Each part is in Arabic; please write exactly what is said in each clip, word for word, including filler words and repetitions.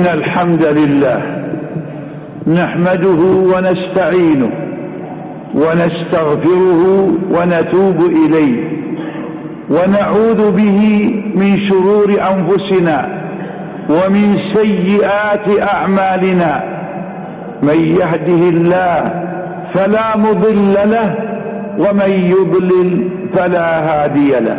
إن الحمد لله نحمده ونستعينه ونستغفره ونتوب إليه ونعوذ به من شرور أنفسنا ومن سيئات أعمالنا. من يهده الله فلا مضل له ومن يضلل فلا هادي له.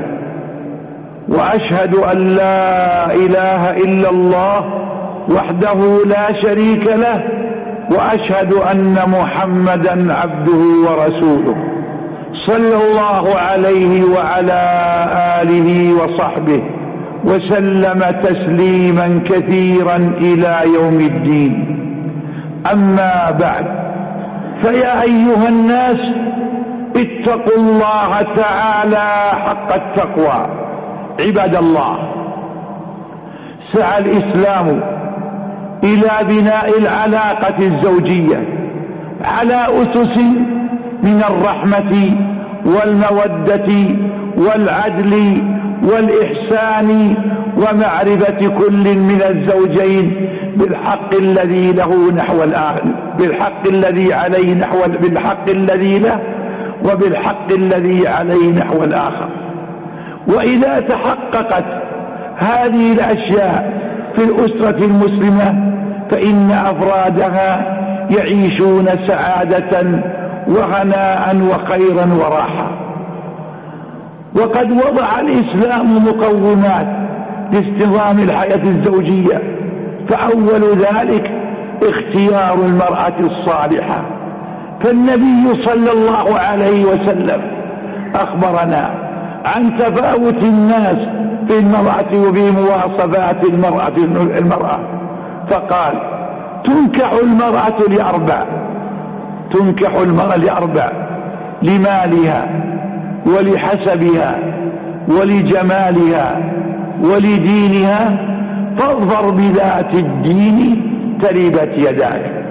وأشهد أن لا إله إلا الله وحده لا شريك له، وأشهد أن محمدا عبده ورسوله صلى الله عليه وعلى آله وصحبه وسلم تسليما كثيرا إلى يوم الدين. أما بعد، فيا أيها الناس اتقوا الله تعالى حق التقوى. عباد الله، سعى الإسلام إلى بناء العلاقة الزوجية على أسس من الرحمة والمودة والعدل والإحسان ومعرفة كل من الزوجين بالحق الذي له نحو الآخر، بالحق الذي عليه نحو بالحق الذي له وبالحق الذي عليه نحو الآخر. وإذا تحققت هذه الأشياء في الأسرة المسلمة فإن أفرادها يعيشون سعادة وغناء وخيرا وراحة. وقد وضع الإسلام مقومات لاستنظام الحياة الزوجية، فأول ذلك اختيار المرأة الصالحة. فالنبي صلى الله عليه وسلم أخبرنا عن تفاوت الناس في المرأة وفي مواصفات المرأة المرأة فقال: تنكح المرأة لأربع تنكح المرأة لأربع لمالها ولحسبها ولجمالها ولدينها، فاظفر بذات الدين تربت يداك.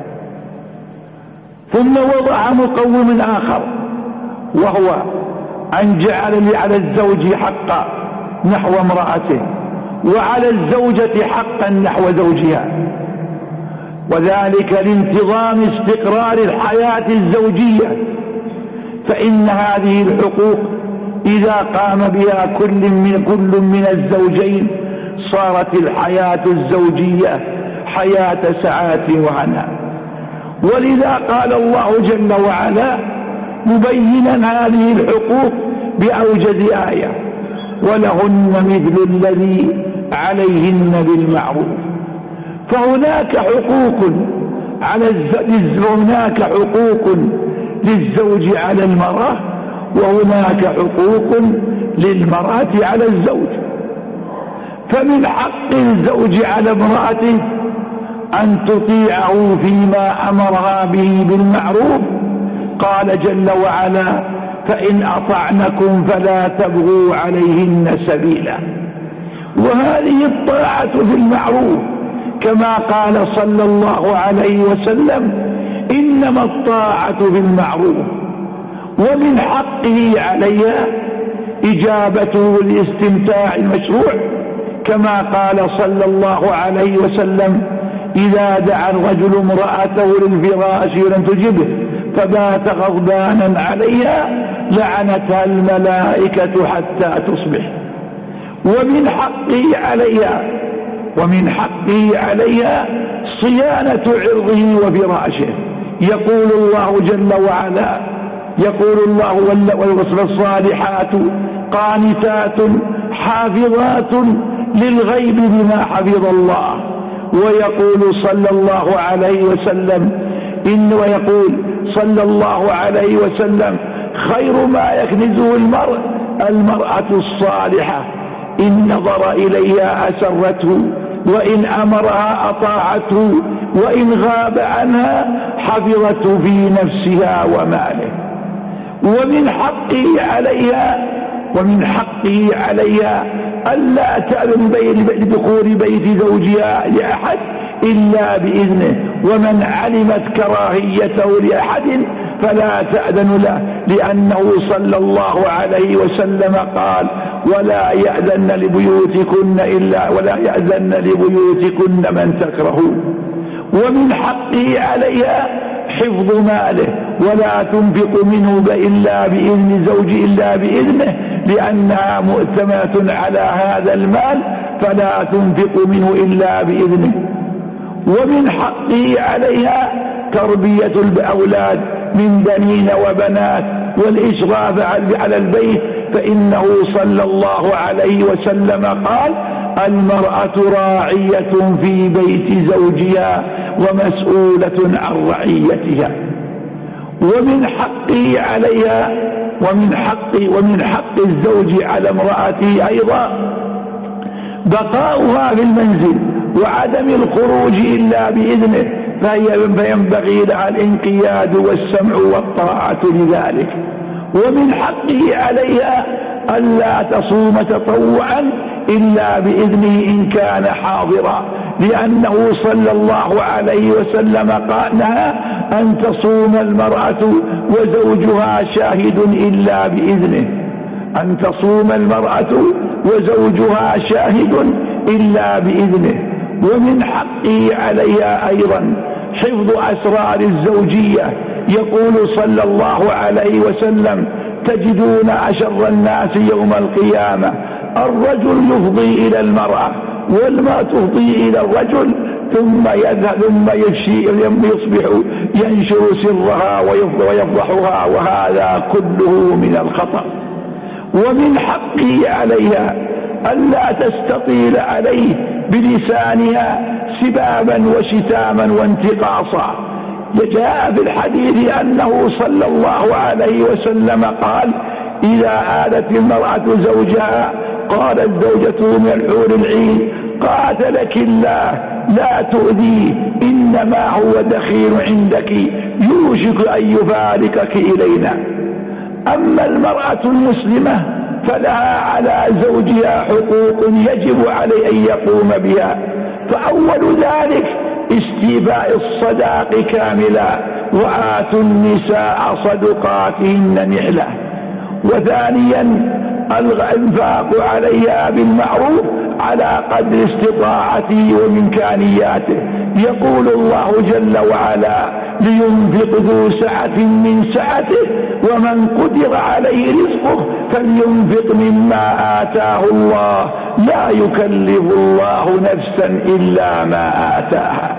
ثم وضع مقوم آخر، وهو أن جعل على الزوج حقا نحو امرأته وعلى الزوجة حقا نحو زوجها، وذلك لانتظام استقرار الحياة الزوجية. فإن هذه الحقوق إذا قام بها كل من كل من الزوجين صارت الحياة الزوجية حياة سعادة وهناء. ولذا قال الله جل وعلا مبينا هذه الحقوق بأوجز آية: ولهن مثل الذي عليهن بالمعروف. فهناك حقوق على الزوج هناك حقوق للزوج على المرأة، وهناك حقوق للمرأة على الزوج. فمن حق الزوج على امرأته أن تطيعه فيما أمرها به بالمعروف. قال جل وعلا: فإن أطعنكم فلا تبغوا عليهن سبيلا. وهذه الطاعة في المعروف، كما قال صلى الله عليه وسلم: إنما الطاعة في المعروف. ومن حقه عليها إجابته الاستمتاع المشروع، كما قال صلى الله عليه وسلم: إذا دعا الرجل امرأته للفراش ولم تجبه فبات غضبانا عليها لعنتها الملائكة حتى تصبح. ومن حقه عليها ومن حقه عليها صيانة عرضه وفراشه. يقول الله جل وعلا يقول الله: والصالحات قانتات حافظات للغيب بما حفظ الله. ويقول صلى الله عليه وسلم إن ويقول صلى الله عليه وسلم: خير ما يكنزه المرء المرأة الصالحة، إن نظر إليها أسرته، وإن أمرها أطاعته، وإن غاب عنها حفظته في نفسها وماله. ومن حقه عليها ومن حقه عليها ألا تأذن بدخول بيت زوجها لأحد إلا بإذنه، ومن علمت كراهيته لأحد فلا تأذن له، لأنه صلى الله عليه وسلم قال: ولا يأذن لبيوتكن إلا ولا يأذن لبيوتكن من تكرهون. ومن حقه عليها حفظ ماله، ولا تنفق منه إلا بإذن زوجه إلا بإذنه، لأنها مؤتمنة على هذا المال، فلا تنفق منه إلا بإذنه. ومن حقه عليها تربية الأولاد من بنين وبنات والإشراف على البيت، فإنه صلى الله عليه وسلم قال: المرأة راعية في بيت زوجها ومسؤولة عن رعيتها. ومن حقه عليها ومن حق ومن حق الزوج على امرأته أيضا بقاؤها في المنزل وعدم الخروج إلا بإذنه، فينبغي لها الانقياد والسمع والطاعة لذلك. ومن حقه عليها ألا تصوم تطوعا إلا بإذنه إن كان حاضرا، لأنه صلى الله عليه وسلم قال لها أن تصوم المرأة وزوجها شاهد إلا بإذنه، أن تصوم المرأة وزوجها شاهد إلا بإذنه. ومن حقه عليها أيضا حفظ أسرار الزوجية، يقول صلى الله عليه وسلم: تجدون أشر الناس يوم القيامة الرجل يفضي إلى المرأة والمرأة تفضي إلى الرجل، ثم يذهب ثم يفشي يصبح ينشر سرها ويفضحها، وهذا كله من الخطأ. ومن حقه عليها ألا تستطيل عليه بلسانها سبابا وشتاما وانتقاصا. جاء في الحديث أنه صلى الله عليه وسلم قال: إذا آلت المرأة زوجها قالت زوجته من الحور العين: قاتلك الله لا تؤذيه، إنما هو دخيل عندك يوشك أن يفارقك إلينا. أما المرأة المسلمة فلها على زوجها حقوق يجب عليه أن يقوم بها، فأول ذلك استيفاء الصداق كاملا، وآتوا النساء صدقاتهن نحلة. وثانيا الإنفاق عليها بالمعروف على قدر استطاعته وإمكانياته، يقول الله جل وعلا: لينفق ذو سعة من سعته ومن قدر عليه رزقه فلينفق مما آتاه الله لا يكلف الله نفسا إلا ما آتاها.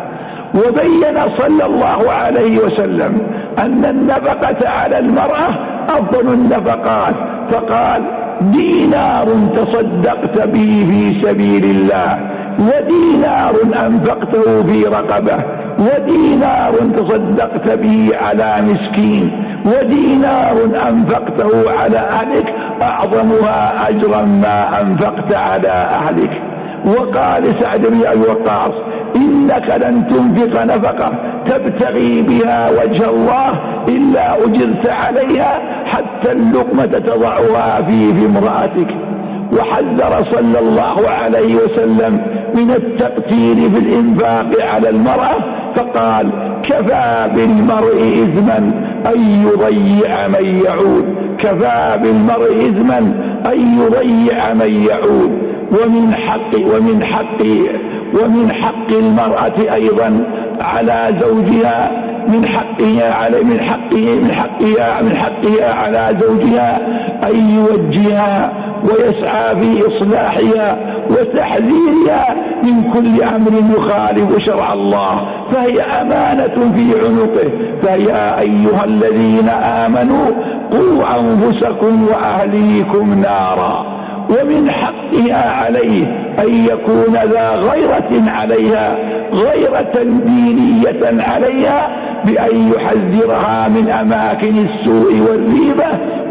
وبين صلى الله عليه وسلم أن النفقة على المرأة أفضل النفقات، فقال: دينار تصدقت به في سبيل الله، ودينار أنفقته في رقبة، ودينار تصدقت به على مسكين، ودينار أنفقته على أهلك أعظمها أجرا ما أنفقت على أهلك. وقال سعد بن أبي وقاص: إنك لن تنفق نفقة تبتغي بها وجه الله إلا أجرت عليها حتى اللقمة تضعها في في امرأتك. وحذر صلى الله عليه وسلم من التقتير في الإنفاق على المرأة، فقال: كفى بالمرء إثما أن يضيع من يعود، كفى بالمرء إثما أن يضيع من يعود. ومن حق ومن حق ومن حق المرأة أيضا على زوجها من حقها على من حقه من حقها من حقها على زوجها أن يوجهها ويسعى في إصلاحها وتحذيرها من كل أمر يخالف شرع الله، فهي أمانة في عنقه. فيا أيها الذين آمنوا قوا أنفسكم وأهليكم نارا. ومن حقها عليه أن يكون ذا غيرة عليها، غيرة دينية عليها، بأن يحذرها من أماكن السوء والريبة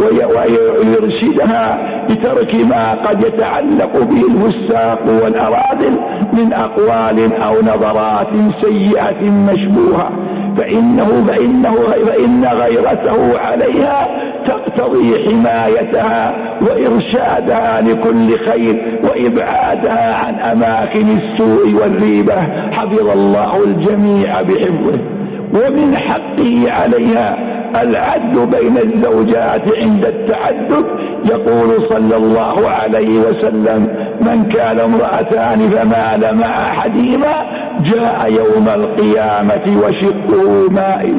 ويرشدها لترك ما قد يتعلق به الفساق والأراذل من أقوال أو نظرات سيئة مشبوهة، فإنه فإنه فإن غيرته عليها تقتضي حمايتها وإرشادها لكل خير وإبعادها عن أماكن السوء والريبة، حفظ الله الجميع بحفظه. ومن حقه عليها العدل بين الزوجات عند التعدد. يقول صلى الله عليه وسلم: من كان امرأتان فمال مع أحدهما جاء يوم القيامة وشقه مائل.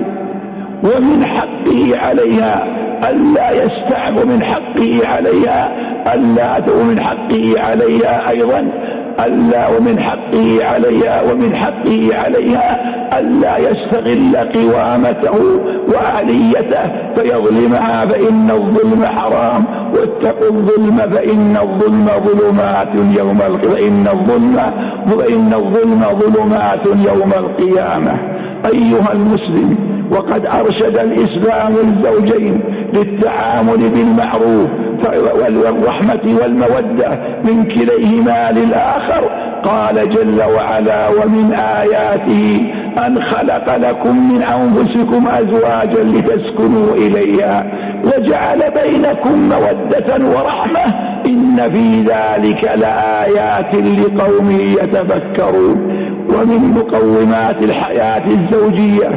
ومن حقه عليها ألا يستعب، من حقه عليها ألا ومن حقه عليها أيضا ألا ومن حقه عليها ومن حقه عليها ألا يستغل قوامته وآليته فيظلمها، فإن الظلم حرام. واتقوا الظلم فإن الظلم ظلمات يوم فإن الظلم فإن الظلم ظلمات يوم القيامة. أيها المسلم، وقد أرشد الإسلام الزوجين للتعامل بالمعروف والرحمة والمودة من كليهما للآخر. قال جل وعلا: ومن آياته أن خلق لكم من أنفسكم أزواجا لتسكنوا إليها وجعل بينكم مودة ورحمة إن في ذلك لآيات لقوم يتفكرون. ومن مقومات الحياة الزوجية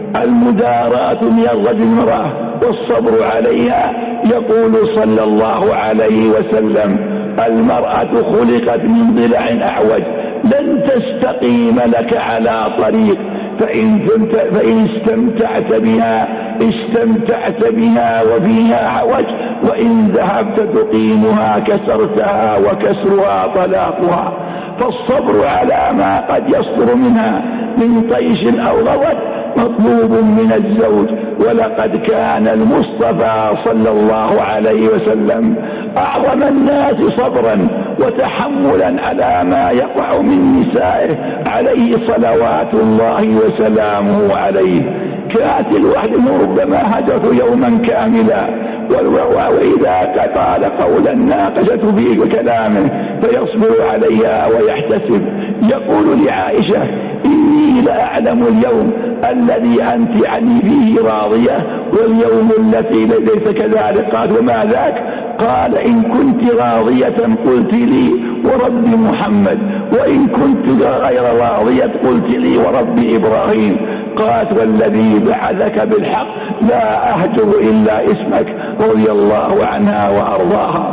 المداراة من الرجل المرأة والصبر عليها. يقول صلى الله عليه وسلم: المرأة خلقت من ضلع أعوج لن تستقيم لك على طريق، فإن, فإن استمتعت بها استمتعت بها وفيها عوج، وإن ذهبت تقيمها كسرتها وكسرها طلاقها. فالصبر على ما قد يصدر منها من طيش أو غضب مطلوب من الزوج. ولقد كان المصطفى صلى الله عليه وسلم أعظم الناس صبرا وتحملا على ما يقع من نسائه عليه صلوات الله وسلامه عليه. كانت الوحدة ربما هدف يوما كاملا، وإذا قال قولا ناقشته فيه كلامه فيصبر عليها ويحتسب. يقول لعائشة: إني لأعلم اليوم الذي أنت عني فيه راضية واليوم التي ليس كذلك. قال: وما ذاك؟ قال: إن كنت راضية قلت لي ورب محمد، وإن كنت غير راضية قلت لي ورب إبراهيم. قالت: والذي بعثك بالحق لا أهجر إلا اسمك، رضي الله عنها وأرضاها.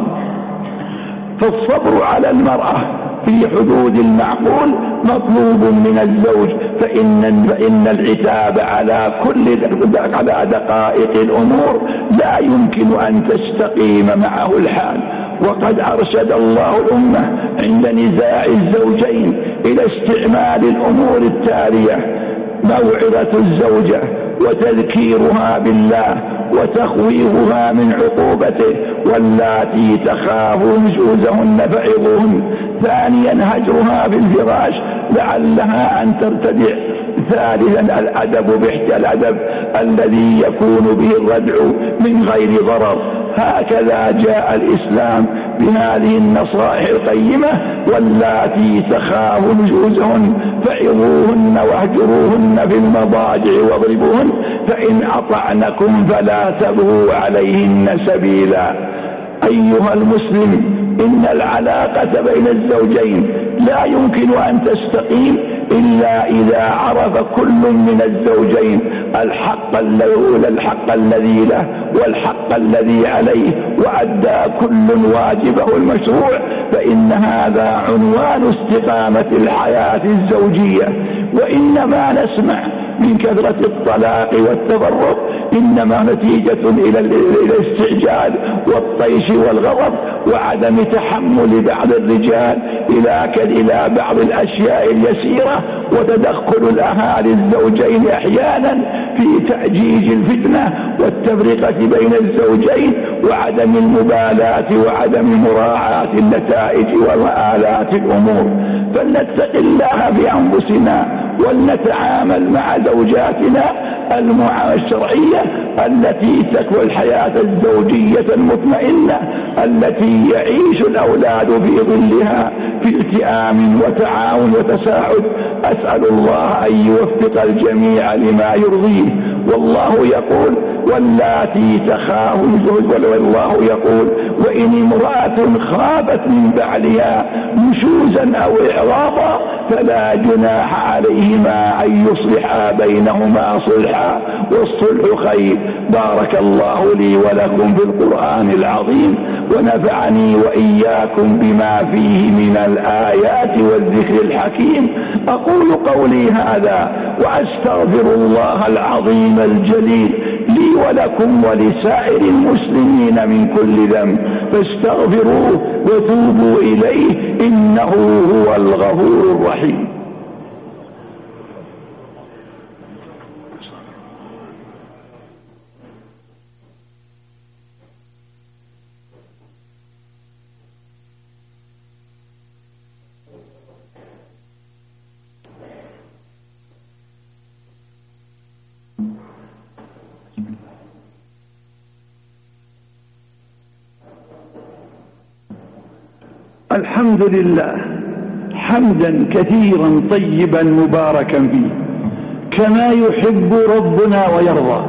فالصبر على المرأة في حدود المعقول مطلوب من الزوج، فإن, فإن العتاب على كل على دقائق الأمور لا يمكن أن تستقيم معه الحال. وقد أرشد الله الأمة عند نزاع الزوجين إلى استعمال الأمور التالية: موعظة الزوجة وتذكيرها بالله وتخويفها من عقوبته، واللاتي تخافون نشوزهن فعظوهن. ثانيا هجرها في الفراش لعلها أن ترتدع. ثالثا الأدب باحتى الأدب الذي يكون به الردع من غير ضرر. هكذا جاء الإسلام بهذه النصائح القيمة: واللاتي تخافون نشوزهن فعظوهن واهجروهن في المضاجع واضربوهن، فإن أطعنكم فلا تبغوا عليهن سبيلا. أيها المسلم، إن العلاقة بين الزوجين لا يمكن أن تستقيم إلا إذا عرف كل من الزوجين الحق الذي الحق الذي له والحق الذي عليه، وأدى كل واجبه المشروع، فإن هذا عنوان استقامة الحياة الزوجية. وإنما نسمع من كثرة الطلاق والتفرق إنما نتيجة إلى الاستعجال والطيش والغضب وعدم تحمل بعض الرجال إلى إلى بعض الأشياء اليسيرة، وتدخل الأهالي الزوجين أحيانا في تأجيج الفتنة والتفرقة بين الزوجين وعدم المبالاة وعدم مراعاة النتائج ومآلات الأمور. فلنتق الله بأنفسنا ولنتعامل مع زوجاتنا المعاملة الشرعية التي تكوى الحياة الزوجية المطمئنة التي يعيش الأولاد في ظلها في التئام وتعاون وتساعد. أسأل الله أن يوفق الجميع لما يرضيه والله يقول واللاتي تخافون والله يقول وإن امرأة خافت من بعلها نشوزا أو إعراضا فلا جناح عليهما أن يصلحا بينهما صلحا والصلح خير. بارك الله لي ولكم في القرآن العظيم ونفعني وإياكم بما فيه من الآيات والذكر الحكيم. أقول قولي هذا وأستغفر الله العظيم الجليل لي ولكم ولسائر المسلمين من كل ذنب فاستغفروه وتوبوا إليه إنه هو الغفور الرحيم. الحمد لله حمدا كثيرا طيبا مباركا فيه كما يحب ربنا ويرضى،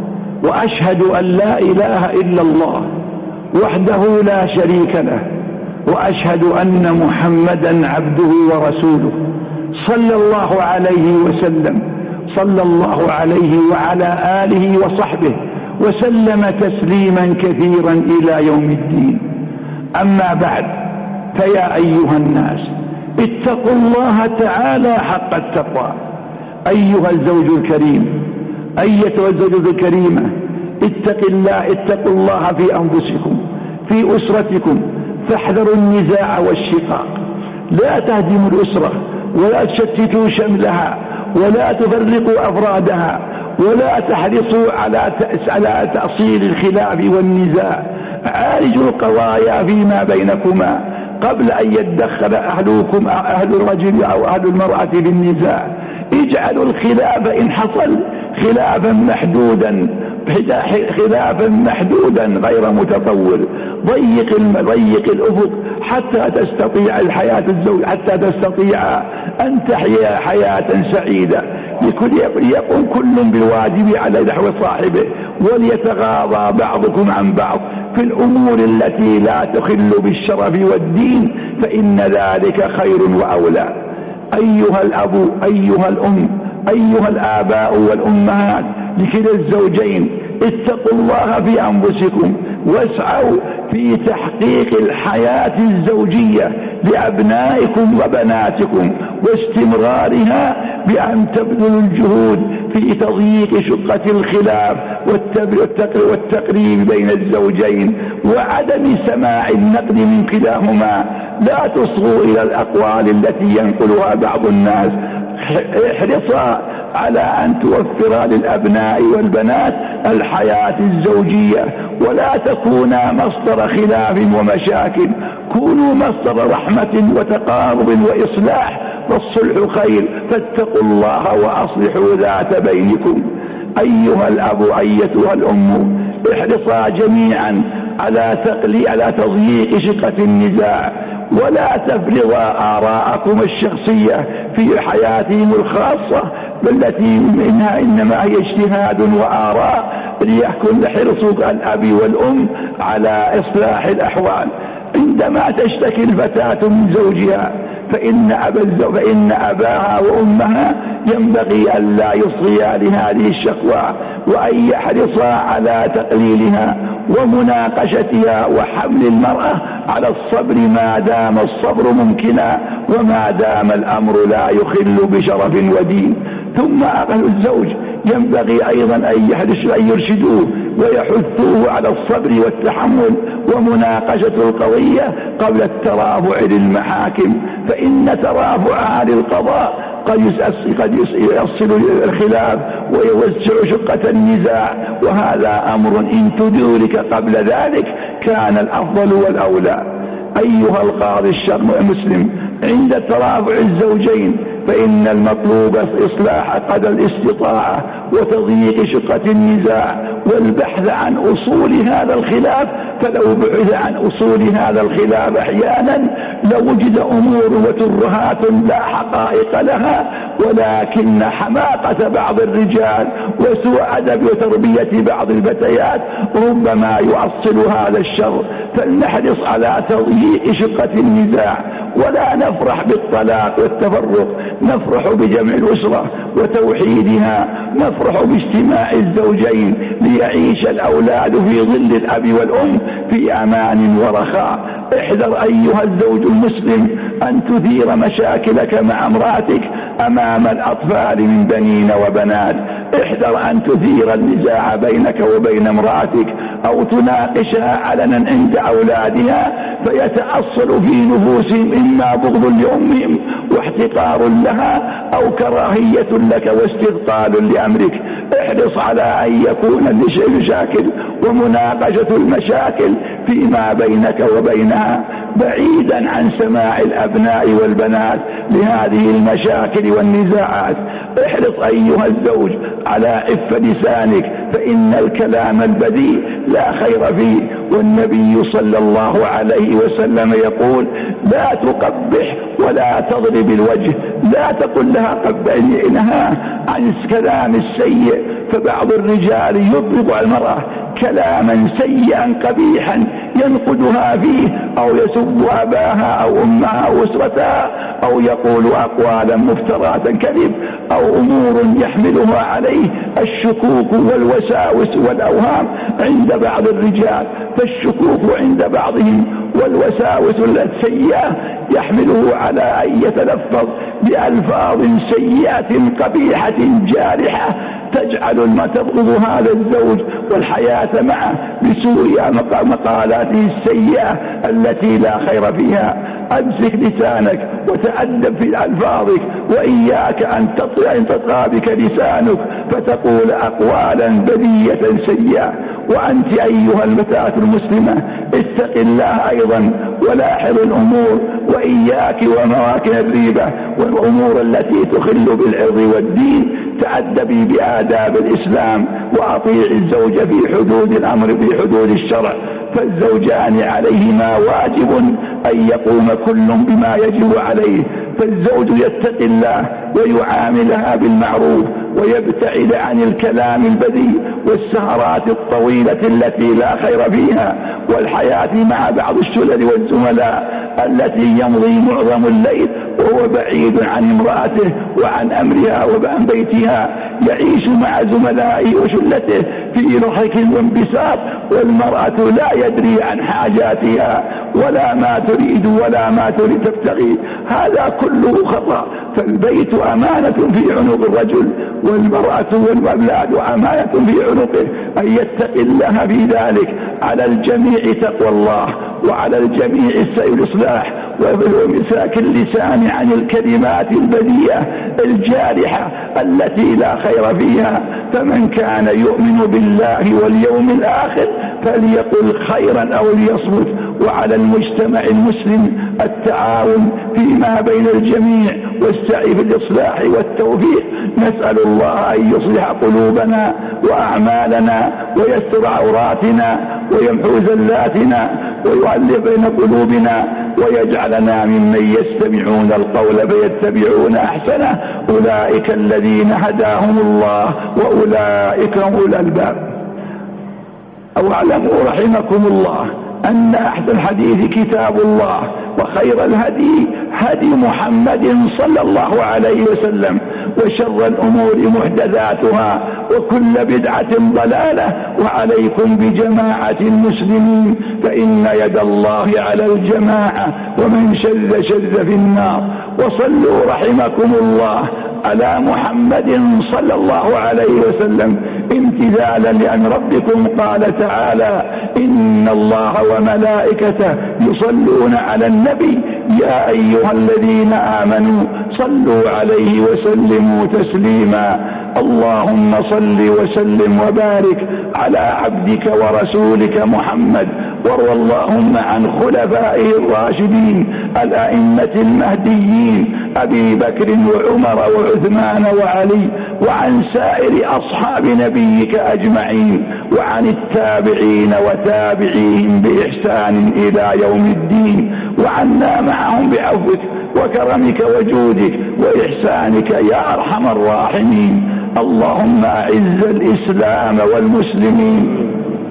وأشهد أن لا إله إلا الله وحده لا شريك له، وأشهد أن محمدا عبده ورسوله صلى الله عليه وسلم صلى الله عليه وعلى آله وصحبه وسلم تسليما كثيرا إلى يوم الدين. أما بعد، فيا أيها الناس اتقوا الله تعالى حق التقوى. أيها الزوج الكريم، أيتها الزوجة الكريمة، اتق الله اتقوا الله في أنفسكم في أسرتكم، فاحذروا النزاع والشقاق. لا تهدموا الأسرة ولا تشتتوا شملها ولا تفرقوا أفرادها ولا تحرصوا على على تأصيل الخلاف والنزاع. عالجوا القضايا فيما بينكما قبل أن يتدخل أهلكم أهل الرجل أو أهل المرأة بالنزاع. اجعلوا الخلاف إن حصل خلافا محدودا خلافا محدودا غير متطور. ضيق ضيق الأفق حتى تستطيع الحياة الزوج حتى تستطيع أن تحيا حياة سعيدة. ليقوم كل بالواجب على نحو صاحبه وليتغاضى بعضكم عن بعض في الأمور التي لا تخل بالشرف والدين، فإن ذلك خير وأولى. أيها الأب أيها الأم أيها الآباء والأمهات لكلا الزوجين، اتقوا الله في أنفسكم واسعوا في تحقيق الحياة الزوجية لأبنائكم وبناتكم واستمرارها بأن تبذلوا الجهود في تضييق شقة الخلاف والتقريب بين الزوجين وعدم سماع النقد من كلاهما. لا تصغوا إلى الأقوال التي ينقلها بعض الناس. احرصا على أن توفر للأبناء والبنات الحياة الزوجية ولا تكونا مصدر خلاف ومشاكل. كونوا مصدر رحمة وتقارب وإصلاح، فالصلح خير. فاتقوا الله وأصلحوا ذات بينكم. أيها الأب أيتها الأم، احرصا جميعا على تقليل على تضييق شقة النزاع ولا تفرضا آراءكم الشخصية في حياتهم الخاصة التي منها إنما هي اجتهاد وآراء، ليكن حرص الأب والأم على إصلاح الأحوال. عندما تشتكي الفتاة من زوجها فإن, أبا فإن أباها وأمها ينبغي أن لا يصغيا لهذه الشكوى وأن يحرصا على تقليلها ومناقشتها وحمل المرأة على الصبر ما دام الصبر ممكنا وما دام الأمر لا يخل بشرف ودين. ثم أهل الزوج ينبغي أيضا أن يرشدوه ويحثوه على الصبر والتحمل ومناقشة القضية قبل الترافع للمحاكم، فإن ترافعها للقضاء قد يصل الخلاف ويوسع شقة النزاع، وهذا أمر إن تدرك قبل ذلك كان الأفضل والأولى. أيها القاضي الشرعي المسلم، عند ترافع الزوجين فإن المطلوب إصلاح قدر الاستطاعة وتضييق شقة النزاع والبحث عن أصول هذا الخلاف. فلو بحث عن أصول هذا الخلاف أحيانا لوجد أمور وترهات لا حقائق لها ولكن حماقة بعض الرجال وسوء أدب وتربية بعض الفتيات ربما يؤصل هذا الشر. فلنحرص على تضييق شقة النزاع، ولا نفرح بالطلاق والتفرق، نفرح بجمع الأسرة وتوحيدها، نفرح باجتماع الزوجين ليعيش الأولاد في ظل الأب والأم في أمان ورخاء. احذر أيها الزوج المسلم أن تثير مشاكلك مع امرأتك أمام الأطفال من بنين وبنات. احذر أن تثير النزاع بينك وبين امرأتك أو تناقشها علنا عند أولادها فيتأصل في نفوسهم إما بغض لأمهم واحتقار لها أو كراهية لك واستثقال لأمرك. احرص على أن يكون المشاكل ومناقشة المشاكل فيما بينك وبينها بعيدا عن سماع الأبناء والبنات لهذه المشاكل والنزاعات. احرص أيها الزوج على عف لسانك، فإن الكلام البذيء لا خير فيه، والنبي صلى الله عليه وسلم يقول: لا تقبح ولا تضرب الوجه. لا تقل لها قبحني، انها عن الكلام السيء، فبعض الرجال يطلق على المرأة كلاما سيئا قبيحا ينقدها فيه أو يسب أباها أو أمها أو أسرتها أو يقول أقوالا مفترات كذب أو أمور يحملها عليه الشكوك والوساوس والأوهام عند بعض الرجال. فالشكوك عند بعضهم والوساوس السيئة يحمله على أن يتلفظ بألفاظ سيئة قبيحة جارحة تجعل ما تبغض هذا الزوج والحياة معه بسوء مقالاته السيئة التي لا خير فيها. أمسك لسانك وتأدب في ألفاظك، وإياك أن تطغى بك لسانك فتقول أقوالا بذية سيئة. وأنت أيها الفتاة المسلمة اتق الله أيضا ولاحظ الأمور، وإياك ومواكن الريبة والأمور التي تخل بالعرض والدين. تأدبي بآداب الإسلام وأطيع الزوج في حدود الأمر في حدود الشرع، فالزوجان عليهما واجب أن يقوم كل بما يجب عليه. فالزوج يتقي الله ويعاملها بالمعروف ويبتعد عن الكلام البذيء والسهرات الطويلة التي لا خير فيها، والحياة مع بعض الشلل والزملاء التي يمضي معظم الليل وهو بعيد عن امرأته وعن أمرها وعن بيتها، يعيش مع زملائه وشلته في ضحك وانبساط، والمرأة لا يدري عن حاجاتها ولا ما تريد ولا ما تريد تبتغي. هذا كله خطأ. فالبيت أمانة في عنق الرجل، والمرأة والأولاد أمانة في عنقه. أن يتقي الله في ذلك. على الجميع تقوى الله، وعلى الجميع السعي الإصلاح وإمساك اللسان عن الكلمات البذيئة الجارحة التي لا خير فيها. فمن كان يؤمن بالله واليوم الآخر فليقل خيرا أو ليصمت. وعلى المجتمع المسلم التعاون فيما بين الجميع والسعي في الإصلاح والتوفيق. نسأل الله أن يصلح قلوبنا وأعمالنا ويستر عوراتنا ويمحو زلاتنا ويؤلف بين قلوبنا ويجعلنا ممن يستمعون القول فيتبعون أحسنه. أولئك الذين هداهم الله وأولئك هم أولو الألباب. أو اعلموا رحمكم الله أن أحسن الحديث كتاب الله، وخير الهدي هدي محمد صلى الله عليه وسلم، وشر الأمور محدثاتها وكل بدعة ضلالة. وعليكم بجماعة المسلمين فإن يد الله على الجماعة، ومن شذ شذ في النار. وصلوا رحمكم الله على محمد صلى الله عليه وسلم امتثالا لأن ربكم قال تعالى: إن الله وملائكته يصلون على النبي يا أيها الذين آمنوا صلوا عليه وسلموا تسليما. اللهم صل وسلم وبارك على عبدك ورسولك محمد، وارض اللهم عن خلفائه الراشدين الأئمة المهديين أبي بكر وعمر وعثمان وعلي، وعن سائر أصحاب نبيك أجمعين، وعن التابعين وتابعيهم بإحسان إلى يوم الدين. وعنا معهم بعفوك وكرمك وجودك وإحسانك يا أرحم الراحمين. اللهم أعز الإسلام والمسلمين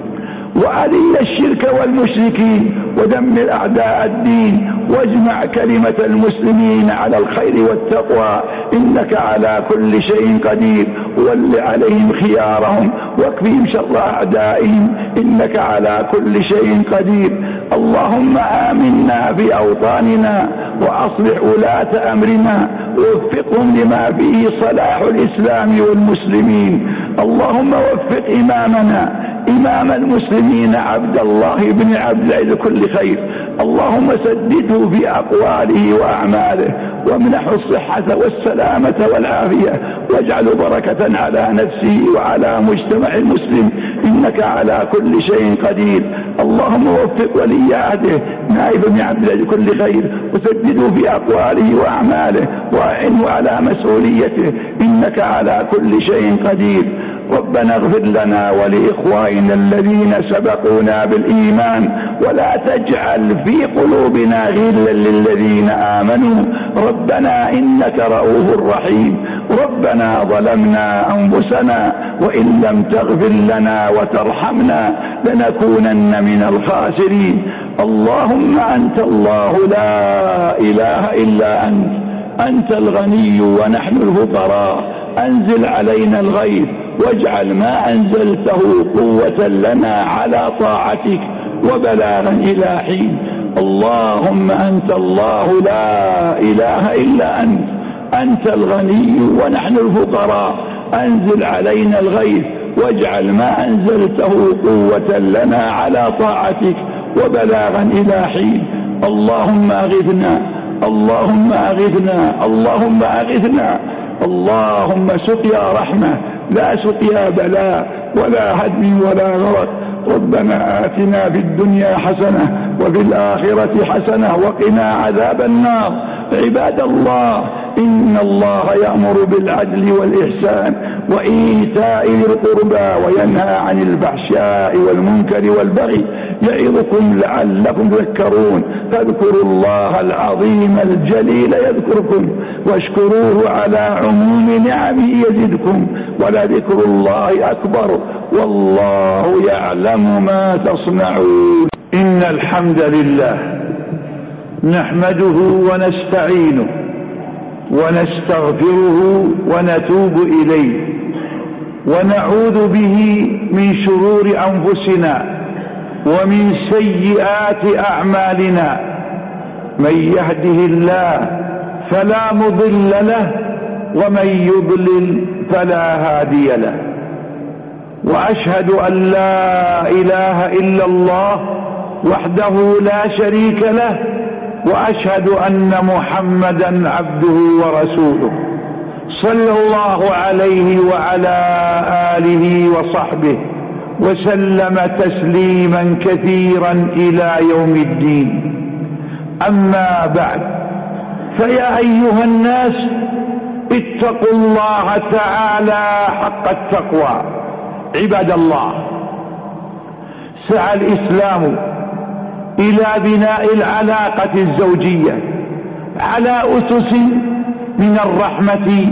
وأذل الشرك والمشركين ودمر أعداء الدين واجمع كلمة المسلمين على الخير والتقوى إنك على كل شيء قدير. ول عليهم خيارهم واكفهم شر أعدائهم إنك على كل شيء قدير. اللهم آمنا في أوطاننا وأصلح ولاة أمرنا ووفقهم لما فيه صلاح الإسلام والمسلمين. اللهم وفق إمامنا إمام المسلمين عبد الله بن عبد العزيز لكل خير. اللهم سدده في أقواله وأعماله وامنحه الصحة والسلامة والعافية واجعل بركة على نفسه وعلى مجتمع المسلم إنك على كل شيء قدير. اللهم وفق ولي عهده نائب بن عبد العزيز لكل خير وسدده في أقواله وأعماله وأعنه على مسؤوليته إنك على كل شيء قدير. ربنا اغفر لنا ولإخواننا الذين سبقونا بالإيمان ولا تجعل في قلوبنا غلا للذين آمنوا ربنا إنك رؤوف رحيم. ربنا ظلمنا أنفسنا وإن لم تغفر لنا وترحمنا لنكونن من الخاسرين. اللهم أنت الله لا إله إلا أنت أنت الغني ونحن الفقراء. أنزل علينا الغيث واجعل ما أنزلته قوة لنا على طاعتك وبلاغا إلى حين. اللهم أنت الله لا إله إلا أنت أنت الغني ونحن الفقراء. أنزل علينا الغيث واجعل ما أنزلته قوة لنا على طاعتك وبلاغا إلى حين. اللهم أغثنا اللهم أغثنا اللهم أغثنا. اللهم سقيا رحمة لا سقيا بلاء ولا هدم ولا غرق. ربنا آتنا في الدنيا حسنة وفي الآخرة حسنة وقنا عذاب النار. عباد الله إن الله يأمر بالعدل والإحسان وإيتاء ذي القربى وينهى عن الفحشاء والمنكر والبغي يعظكم لعلكم تذكرون. فاذكروا الله العظيم الجليل يذكركم واشكروه على عموم نعمه يزدكم ولذكر الله أكبر والله يعلم ما تصنعون. إن الحمد لله نحمده ونستعينه ونستغفره ونتوب إليه ونعوذ به من شرور أنفسنا ومن سيئات أعمالنا. من يهده الله فلا مضل له ومن يضلل فلا هادي له. وأشهد أن لا إله إلا الله وحده لا شريك له وأشهد أن محمدا عبده ورسوله صلى الله عليه وعلى آله وصحبه وسلم تسليما كثيرا إلى يوم الدين. أما بعد فيا أيها الناس اتقوا الله تعالى حق التقوى. عباد الله سعى الإسلام إلى بناء العلاقة الزوجية على أسس من الرحمة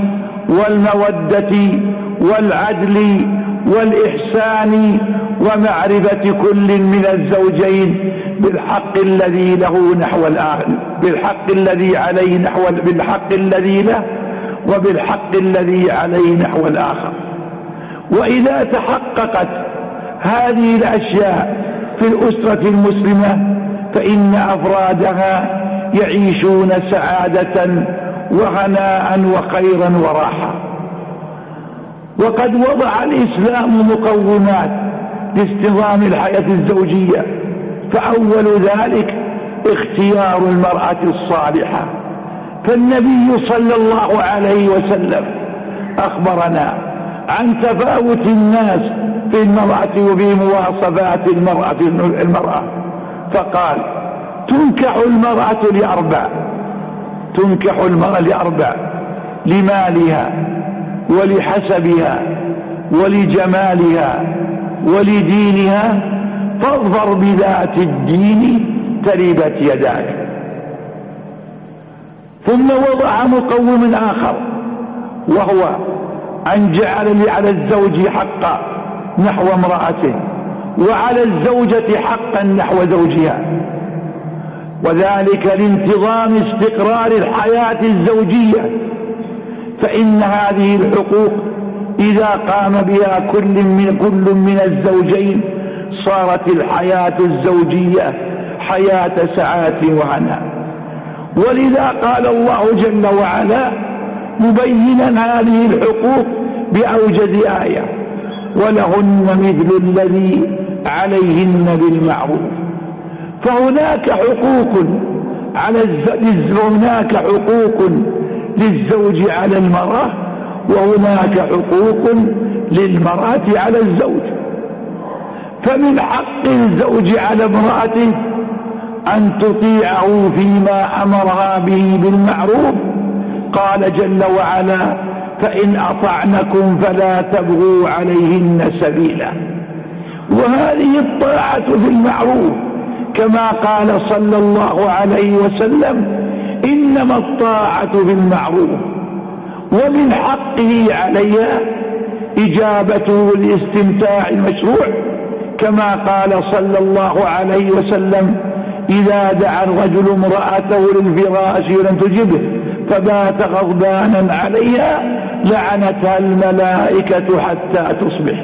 والمودة والعدل والإحسان ومعرفة كل من الزوجين بالحق الذي له نحو الآخر بالحق الذي عليه نحو بالحق الذي له وبالحق الذي عليه نحو الآخر. وإذا تحققت هذه الأشياء في الأسرة المسلمة فإن أفرادها يعيشون سعادة وغناء وخيرا وراحة. وقد وضع الإسلام مقومات لاستنظام الحياة الزوجية، فأول ذلك اختيار المرأة الصالحة. فالنبي صلى الله عليه وسلم أخبرنا عن تفاوت الناس في المرأة وفي مواصفات المرأة المرأة فقال: تنكح المرأة لأربع تنكح المرأة لأربع لمالها ولحسبها ولجمالها ولدينها فاظفر بذات الدين تربت يداك. ثم وضع مقوم آخر، وهو أن جعل على الزوج حقا نحو امرأته وعلى الزوجة حقا نحو زوجها، وذلك لانتظام استقرار الحياة الزوجية. فإن هذه الحقوق إذا قام بها كل من, كل من الزوجين صارت الحياة الزوجية حياة سعادة وهناء. ولذا قال الله جل وعلا مبينا هذه الحقوق بأوجز آية: ولهن مثل الذي عليهن بالمعروف. فهناك حقوق على الزوج، هناك حقوق للزوج على المرأة، وهناك حقوق للمرأة على الزوج. فمن حق الزوج على امرأته أن تطيعه فيما أمرها به بالمعروف. قال جل وعلا: فإن أطعنكم فلا تبغوا عليهن سبيلا. وهذه الطاعة في المعروف، كما قال صلى الله عليه وسلم: إنما الطاعة في المعروف. ومن حقه عليها إجابته الاستمتاع المشروع، كما قال صلى الله عليه وسلم: إذا دعا الرجل امرأته للفراش ولم تجبه فبات غضبانا عليها لعنتها الملائكة حتى تصبح.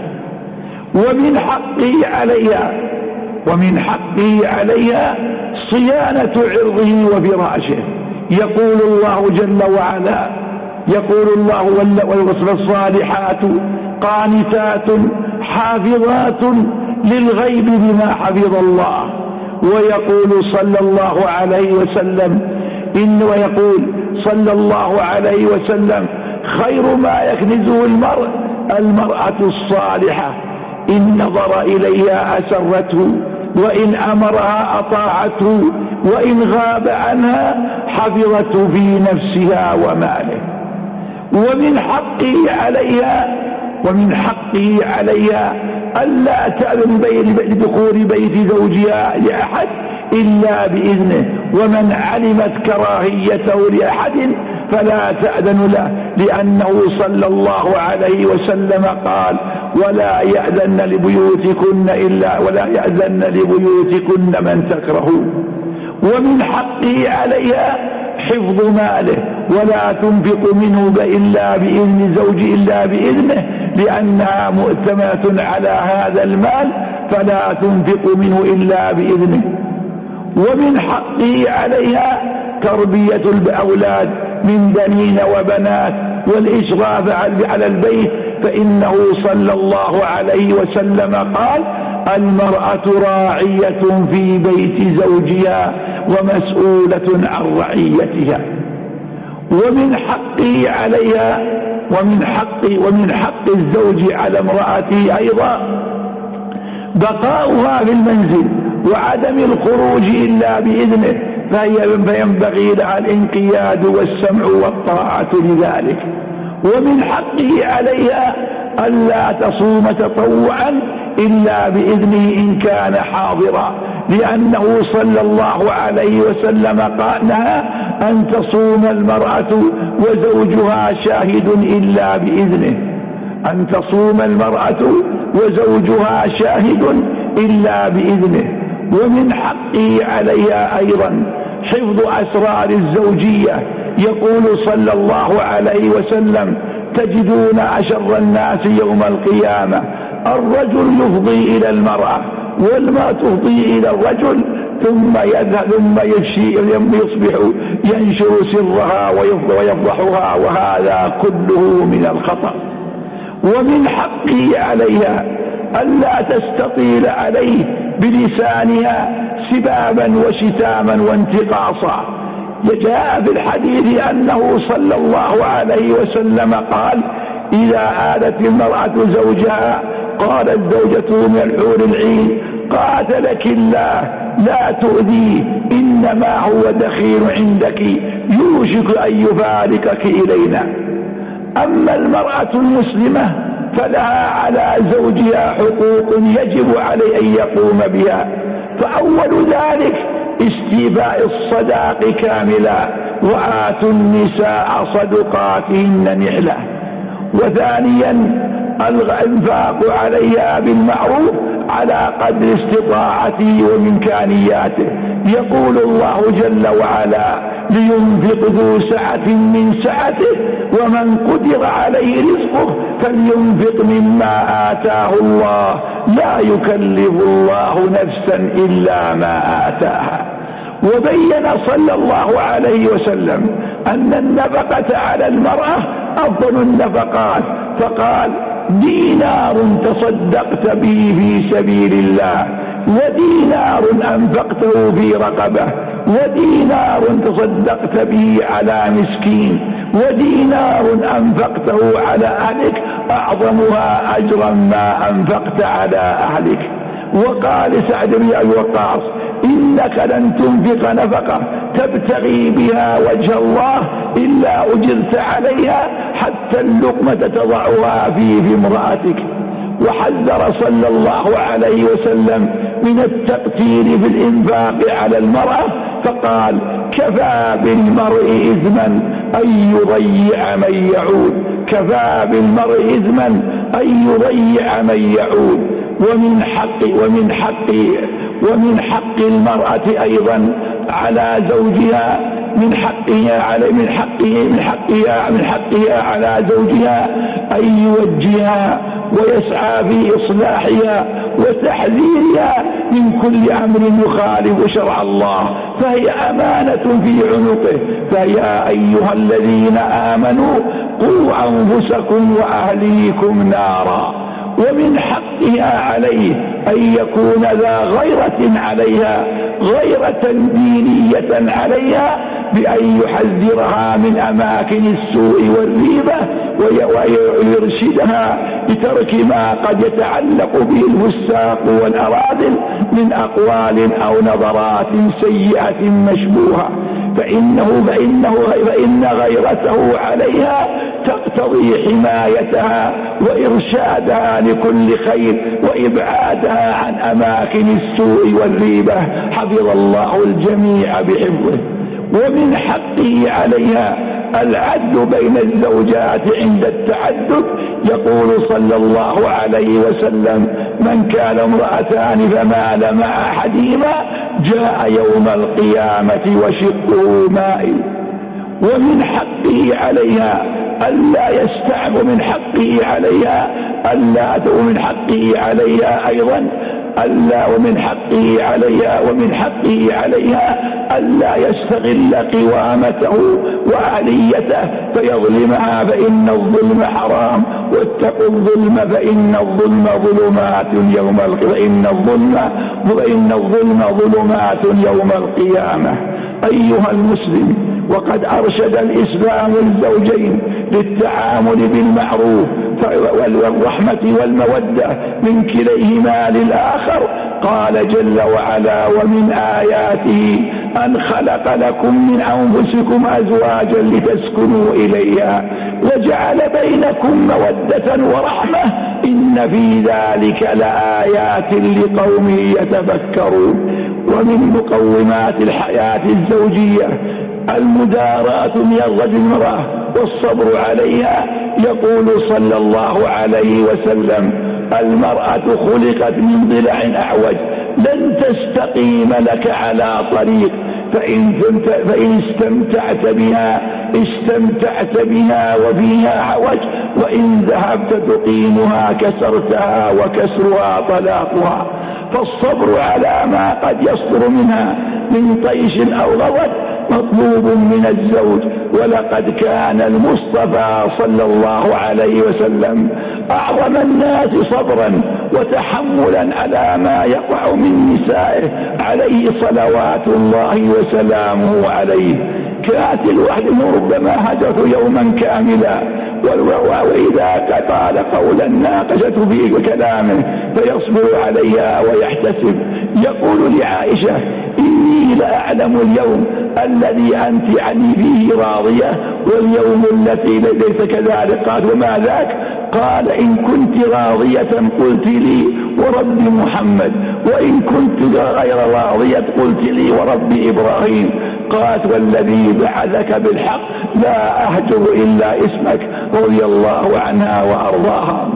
ومن حقه عليها ومن حقه عليها صيانة عرضه وفراشه. يقول الله جل وعلا يقول الله: والصالحات قانتات حافظات للغيب بما حفظ الله. ويقول صلى الله عليه وسلم إن ويقول صلى الله عليه وسلم: خير ما يكنزه المرء المرأة الصالحة، إن نظر إليها أسرته، وإن أمرها أطاعته، وإن غاب عنها حفظته في نفسها وماله. ومن حقه عليها ومن حقه عليها ألا تأذن بدخول بيت زوجها لأحد إلا بإذنه، ومن علمت كراهيته لأحد فلا تأذن له، لأنه صلى الله عليه وسلم قال: ولا يأذن لبيوتكن إلا ولا يأذن لبيوتكن من تكرهون. ومن حقه عليها حفظ ماله، ولا تنفق منه إلا بإذن زوج إلا بإذنه، لأنها مؤتمنة على هذا المال فلا تنفق منه إلا بإذنه. ومن حقه عليها تربية الأولاد من بنين وبنات والإشراف على البيت، فإنه صلى الله عليه وسلم قال: المرأة راعية في بيت زوجها ومسؤولة عن رعيتها. ومن حقه عليها ومن حق ومن حق الزوج على امرأته أيضا بقاؤها في المنزل وعدم الخروج إلا بإذنه، فينبغي لها الانقياد والسمع والطاعة لذلك. ومن حقه عليها ألا تصوم تطوعا إلا بإذنه إن كان حاضرا، لأنه صلى الله عليه وسلم قال لها أن تصوم المرأة وزوجها شاهد إلا بإذنه أن تصوم المرأة وزوجها شاهد إلا بإذنه. ومن حقه عليها أيضا حفظ أسرار الزوجية. يقول صلى الله عليه وسلم: تجدون أشر الناس يوم القيامة الرجل يفضي إلى المرأة والمرأة تفضي إلى الرجل، ثم يذهب ثم يفشي يصبح ينشر سرها ويفضحها، وهذا كله من الخطأ. ومن حقه عليها ألا تستطيل عليه بلسانها سبابا وشتاما وانتقاصا. جاء في الحديث أنه صلى الله عليه وسلم قال: إذا آلت المرأة زوجها قالت زوجته من الحور العين: قاتلك الله لا تؤذيه، إنما هو دخيل عندك يوشك أن يفارقك إلينا. أما المرأة المسلمة فلها على زوجها حقوق يجب عليه أن يقوم بها، فأول ذلك استيفاء الصداق كاملا وآتوا النساء صدقاتهن نحلة. وثانيا الإنفاق عليها بالمعروف على قدر استطاعته وإمكانياته. يقول الله جل وعلا لينفق ذو سعة من سعته ومن قدر عليه رزقه فلينفق مما آتاه الله لا يكلف الله نفسا إلا ما آتاها. وبين صلى الله عليه وسلم أن النفقة على المرأة أفضل النفقات، فقال دينار تصدقت به في سبيل الله، ودينار أنفقته في رقبة، ودينار تصدقت به على مسكين، ودينار أنفقته على أهلك أعظمها أجرا ما أنفقت على أهلك. وقال سعد بن أبي وقاص إنك لن تنفق نفقة تبتغي بها وجه الله إلا أجرت عليها حتى اللقمة تضعها في في امرأتك. وحذر صلى الله عليه وسلم من التقتير في الإنفاق على المرأة، فقال كفى بالمرء إثما أن يضيع من يعود، كفى بالمرء إثما أن يضيع من يعود. ومن حق ومن حق ومن حق المرأة أيضا على زوجها، من حقها على من حقه من حقها من حقها على زوجها أن يوجهها ويسعى في إصلاحها وتحذيرها من كل أمر يخالف شرع الله، فهي أمانة في عنقه. فيا أيها الذين آمنوا قوا أنفسكم وأهليكم نارا. ومن حقها عليه أن يكون ذا غيرة عليها، غيرة دينية عليها، بأن يحذرها من أماكن السوء والريبة ويرشدها بترك ما قد يتعلق به الفساق والأراذل من أقوال أو نظرات سيئة مشبوهة، فإنه فإنه فإن غيرته عليها تقتضي حمايتها وإرشادها لكل خير وإبعادها عن أماكن السوء والريبة، حفظ الله الجميع بحفظه. ومن حقه عليها العدل بين الزوجات عند التعدد. يقول صلى الله عليه وسلم من كان امرأتان فمال مع أحدهما جاء يوم القيامة وشقه مائل. ومن حقه عليها ألا يستعب من حقه عليها ألا ومن حقه عليها أيضا ألا ومن حقه عليها ومن حقه عليها ألا يستغل قوامته وعليته فيظلمها، فإن الظلم حرام، واتقوا الظلم فإن الظلم ظلمات يوم فإن الظلم فإن الظلم ظلمات يوم القيامة. أيها المسلم، وقد أرشد الإسلام الزوجين للتعامل بالمعروف والرحمة والمودة من كليهما للآخر. قال جل وعلا ومن آياته أن خلق لكم من أنفسكم أزواجا لتسكنوا إليها وجعل بينكم مودة ورحمة إن في ذلك لآيات لقوم يتفكرون. ومن مقومات الحياة الزوجية المداراة من الرجل المرأة والصبر عليها. يقول صلى الله عليه وسلم المرأة خلقت من ضلع أعوج لن تستقيم لك على طريق، فإن, فإن استمتعت بها استمتعت بها وفيها عوج، وإن ذهبت تقيمها كسرتها وكسرها طلاقها. فالصبر على ما قد يصدر منها من طيش أو غضب مطلوب من الزوج. ولقد كان المصطفى صلى الله عليه وسلم أعظم الناس صبرا وتحملا على ما يقع من نسائه عليه صلوات الله وسلامه عليه. كانت الوحدة ربما هجرت يوما كاملا، وإذا قال قولا ناقشته في كلامه فيصبر عليها ويحتسب. يقول لعائشة إني لأعلم اليوم الذي أنت عني فيه راضية واليوم التي ليس كذلك. قال وما ذاك؟ قال إن كنت راضية قلت لي ورب محمد، وإن كنت غير راضية قلت لي ورب إبراهيم. قالت والذي بعثك بالحق لا أهجر إلا اسمك رضي الله عنها وأرضاها.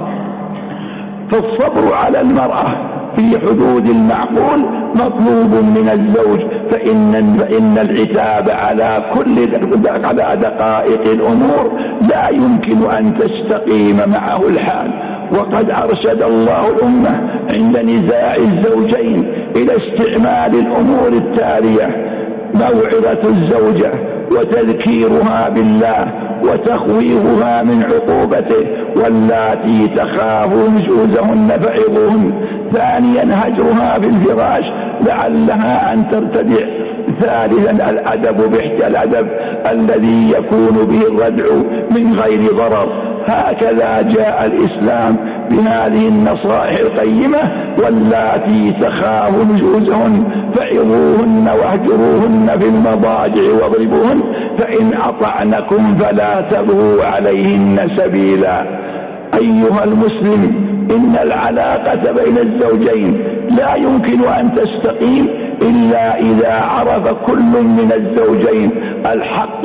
فالصبر على المرأة في حدود المعقول مطلوب من الزوج، فإن, فإن العتاب على كل على دقائق الأمور لا يمكن أن تستقيم معه الحال. وقد أرشد الله الأمة عند نزاع الزوجين إلى استعمال الأمور التالية: موعظة الزوجة وتذكيرها بالله وتخويفها من عقوبته، واللاتي تخافون نشوزهن فعظوهن. ثانيا هجرها في الفراش لعلها أن ترتدع. ثالثا الأدب باحتيال الأدب الذي يكون به الردع من غير ضرر. هكذا جاء الإسلام بهذه النصائح القيمة: واللاتي تخافون نشوزهن فعظوهن واهجروهن في المضاجع واضربوهن فإن أطعنكم فلا تبغوا عليهن سبيلا. أيها المسلم، إن العلاقة بين الزوجين لا يمكن أن تستقيم إلا إذا عرف كل من الزوجين الحق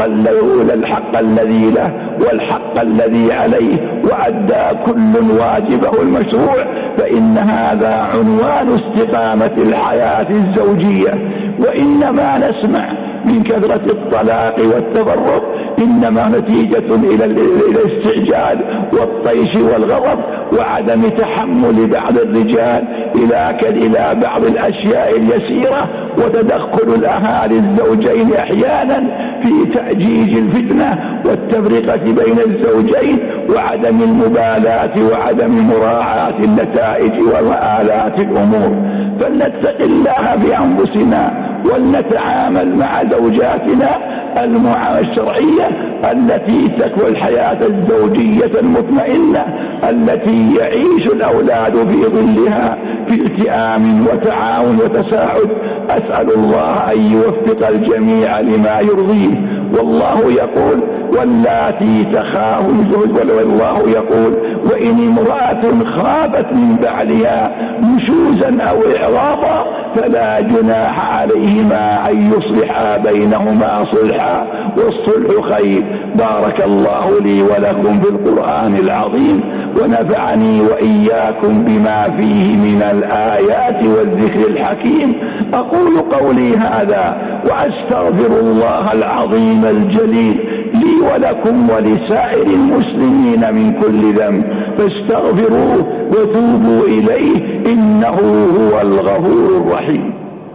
الحق الذي له والحق الذي عليه، وأدى كل واجبه المشروع، فإن هذا عنوان استقامة الحياة الزوجية. وإنما نسمع من كثرة الطلاق والتفرق إنما نتيجة إلى الاستعجال والطيش والغضب وعدم تحمل بعض الرجال إلى إلى بعض الأشياء اليسيرة، وتدخل الأهالي الزوجين أحيانا في تأجيج الفتنة والتفرقة بين الزوجين وعدم المبالاة وعدم مراعاة النتائج ومآلات الأمور. فلنتق الله في أنفسنا ولنتعامل مع زوجاتنا المعاملة الشرعية التي تكوى الحياة الزوجية المطمئنة التي يعيش الأولاد في ظلها في التئام وتعاون وتساعد. أسأل الله أن يوفق الجميع لما يرضيه. والله يقول: واللاتي تخافون والله يقول: وإن امرأة خافت من بعلها نشوزا أو إعراضا فلا جناح عليهما أن يصلحا بينهما صلحا والصلح خير. بارك الله لي ولكم في القرآن العظيم، ونفعني وإياكم بما فيه من الآيات والذكر الحكيم. أقول قولي هذا وأستغفر الله العظيم الجليل لي ولكم ولسائر المسلمين من كل ذنب، فاستغفروه وتوبوا إليه إنه هو الغفور الرحيم.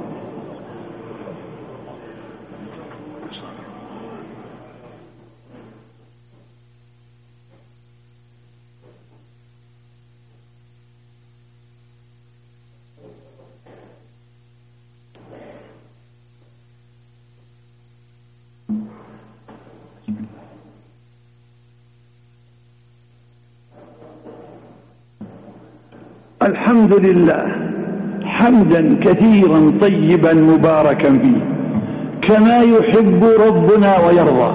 الحمد لله حمدا كثيرا طيبا مباركا فيه كما يحب ربنا ويرضى.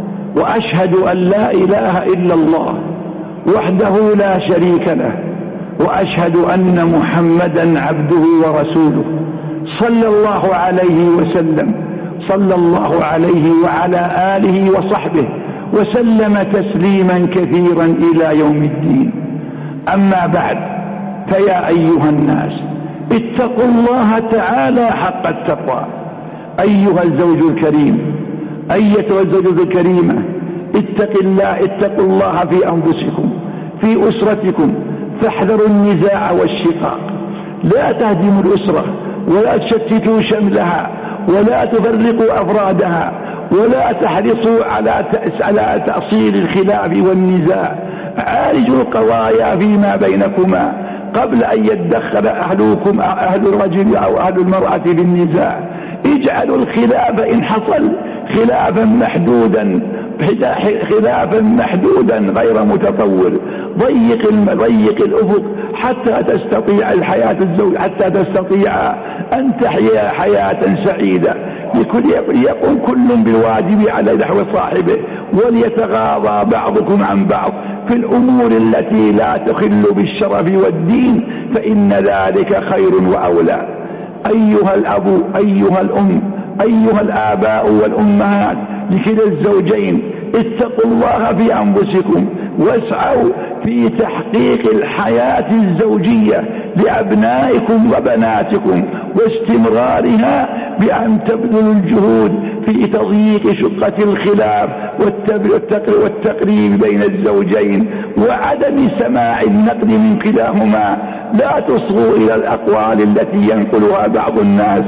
وأشهد أن لا إله إلا الله وحده لا شريك له، وأشهد أن محمدا عبده ورسوله صلى الله عليه وسلم صلى الله عليه وعلى آله وصحبه وسلم تسليما كثيرا إلى يوم الدين. أما بعد، فيا أيها الناس اتقوا الله تعالى حق التقوى. أيها الزوج الكريم، أيتها الزوجة الكريمة، اتق الله اتقوا الله في أنفسكم في أسرتكم، فاحذروا النزاع والشقاق. لا تهدموا الأسرة ولا تشتتوا شملها ولا تفرقوا أفرادها ولا تحرصوا على تأصيل الخلاف والنزاع. عالجوا القضايا فيما بينكما قبل أن يتدخل أهلكم أهل الرجل أو أهل المرأة في النزاع. اجعلوا الخلاف إن حصل خلافا محدودا خلافا محدودا غير متطور. ضيق ضيق الأفق حتى تستطيع الحياة الزوج حتى تستطيع أن تحيا حياة سعيدة. ليقوم كل بالواجب على نحو صاحبه، وليتغاضى بعضكم عن بعض في الأمور التي لا تخل بالشرف والدين، فإن ذلك خير وأولى. أيها الأب أيها الأم، أيها الآباء والأمهات لكلا الزوجين اتقوا الله في أنفسكم واسعوا في تحقيق الحياة الزوجية لأبنائكم وبناتكم واستمرارها بأن تبذلوا الجهود في تضييق شقة الخلاف والتقريب بين الزوجين وعدم سماع النقد من كلاهما. لا تصغوا إلى الأقوال التي ينقلها بعض الناس.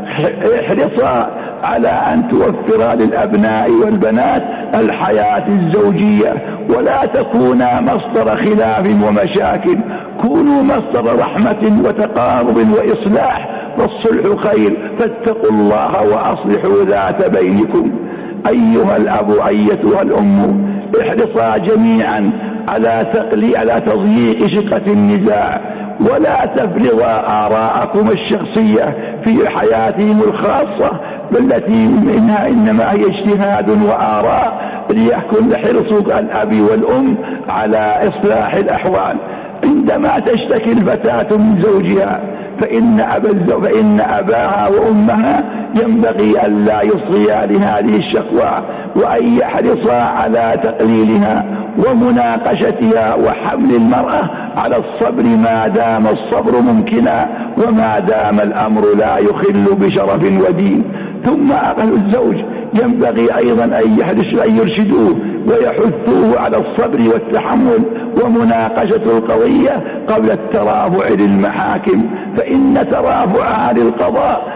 احرصا على أن توفر للأبناء والبنات الحياة الزوجية ولا تكونا مصدر خلاف ومشاكل، كونوا مصدر رحمة وتقارب وإصلاح، فالصلح خير، فاتقوا الله وأصلحوا ذات بينكم. أيها الأب أيتها الأم احرصا جميعا على تقليل على تضييق شقة النزاع ولا تفرضا آراءكم الشخصية في حياتهم الخاصة التي منها إنما هي اجتهاد وآراء ليكن حرص الأب والأم على إصلاح الأحوال. عندما تشتكي الفتاة من زوجها فإن, أبا فإن أباها وأمها ينبغي أن لا يصغيا لهذه الشكوى وأن يحرصا على تقليلها ومناقشتها وحمل المرأة على الصبر ما دام الصبر ممكنا وما دام الأمر لا يخل بشرف ودين. ثم أهل الزوج ينبغي أيضا أن يرشدوه ويحثوه على الصبر والتحمل ومناقشة القضية قبل الترافع للمحاكم، فإن ترافعها للقضاء